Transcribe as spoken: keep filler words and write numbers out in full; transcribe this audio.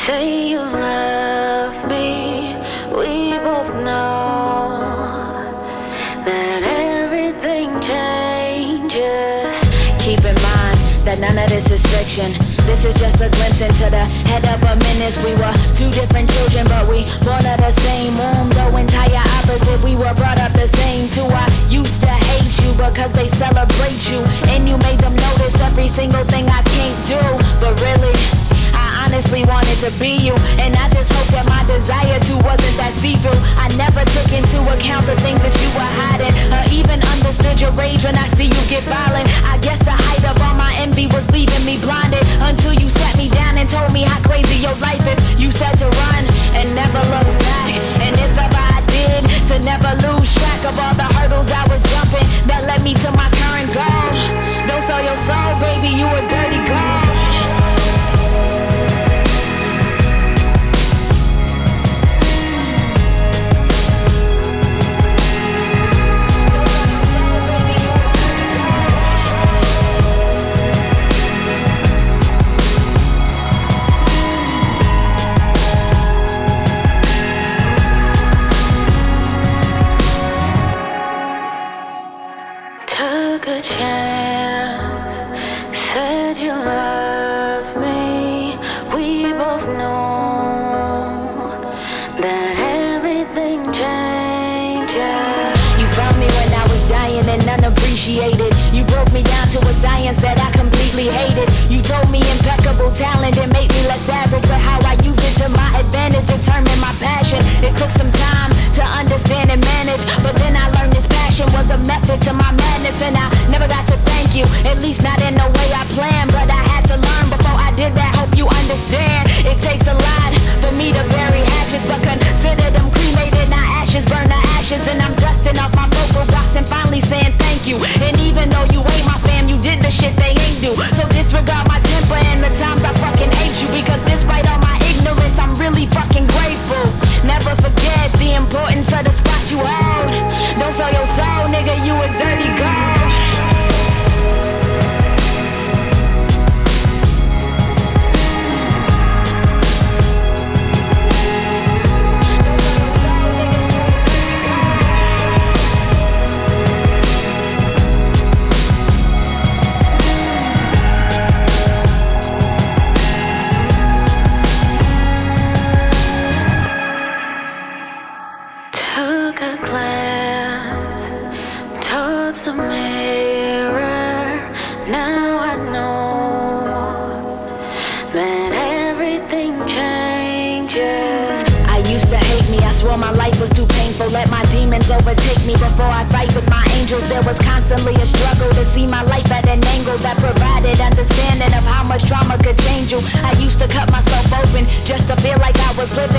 Say you love me, we both know that everything changes. Keep in mind that none of this is fiction. This is just a glimpse into the head of a menace. We were two different children, but we born of the same womb. Though entire opposite, we were brought up the same too. I used to hate you because they celebrate you, and you made them notice every single thing I can't do. But really, I honestly wanted to be you, and I just hope that my desire to wasn't that see-through. I never took into account the things that you were hiding, or even understood your rage when I see you get violent. I guess the height of all my envy was leaving me blinded, until you sat me down and told me how crazy your life is. You said to run and never look back, and if ever I did, to never lose track of all the hurdles I was jumping that led me to my current goal. Don't sell your soul, baby, you a dirty girl. Took a chance, said you love me. We both know that everything changes. You found me when I was dying and unappreciated. You broke me down to a science that I completely hated. You told me impeccable talent and made me less average, but how I used it to my advantage determined my passion. It took some time to understand and manage, but then I learned this passion was a method to my madness, and I never got to thank you, at least not in the way I planned. But I had to learn before I did that, hope you understand. It takes a lot for me to bury hatches, but consider them cremated, not ashes, burn the ashes. And I'm dusting off my vocal box and finally saying thank you. And even though you ain't my fam, you did the shit they ain't do. So disregard my temper and the times I fucking hate you, because despite all my ignorance, I'm really fucking grateful. Never forget the importance of the spot you hold. Don't sell your soul, nigga, you a dirty girl. Took a glance towards the mirror. Now I know that everything changes. I used to hate me, I swore my life was too painful. Let my demons overtake me before I fight with my angels. There was constantly a struggle to see my life at an angle that provided understanding of how much trauma could change you. I used to cut myself open just to feel like I was living